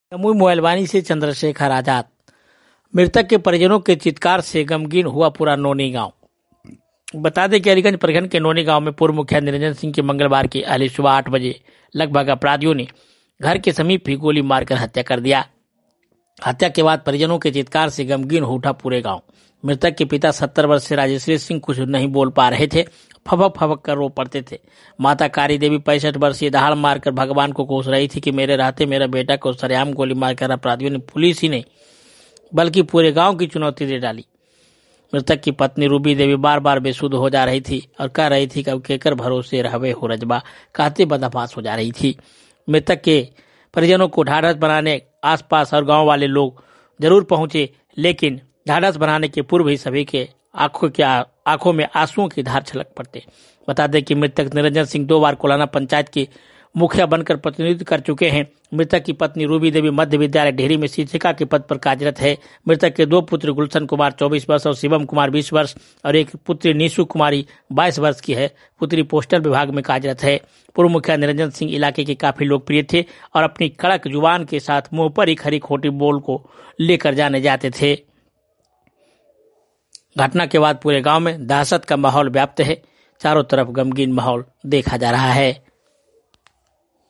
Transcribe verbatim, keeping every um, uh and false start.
जमुई मोबाइलवानी से चंद्रशेखर आजाद। मृतक के परिजनों के चित्कार से गमगीन हुआ पूरा नोनी गांव। बता दें कि अलीगंज प्रखंड के नोनी गांव में पूर्व मुखिया निरंजन सिंह की मंगलवार की अहले सुबह आठ बजे लगभग अपराधियों ने घर के समीप ही गोली मारकर हत्या कर दिया। हत्या के बाद परिजनों के चित्कार से गमगीन हो उठा पूरे गांव। मृतक के पिता सत्तर वर्ष से राजेश्वरी सिंह कुछ नहीं बोल पा रहे थे, फबक फबक कर रो पड़ते थे। माता कारी देवी पैंसठ वर्षीय दहाड़ मारकर भगवान को कोस रही थी कि मेरे रहते मेरा बेटा को सरेआम गोली मारकर अपराधियों ने पुलिस ही नहीं बल्कि पूरे गांव की चुनौती दे डाली। मृतक की पत्नी रूबी देवी बार बार बेसुध हो जा रही थी और कह रही थी कि अब केकर भरोसे रहवे हो रजबा, कहते बदहवास हो जा रही थी। मृतक के परिजनों को ढाढ़स बनाने आसपास और गांव वाले लोग जरूर पहुंचे, लेकिन ढाढ़स बनाने के पूर्व ही सभी के आंखों के आंखों में आंसुओं की धार छलक पड़ते। बता दें कि मृतक निरंजन सिंह दो बार कोलाना पंचायत के मुखिया बनकर प्रतिनिधित्व कर चुके हैं। मृतक की पत्नी रूबी देवी मध्य विद्यालय ढेरी में शिक्षिका के पद पर कार्यरत है। मृतक के दो पुत्र गुलशन कुमार चौबीस वर्ष और शिवम कुमार बीस वर्ष और एक पुत्री निशु कुमारी बाईस वर्ष की है। पुत्री पोस्टल विभाग में कार्यरत है। पूर्व मुखिया निरंजन सिंह इलाके के काफी लोकप्रिय थे और अपनी कड़क जुबान के साथ मुंह पर ही खरी खोटी बोल को लेकर जाने जाते थे। घटना के बाद पूरे गांव में दहशत का माहौल व्याप्त है। चारों तरफ गमगीन माहौल देखा जा रहा है।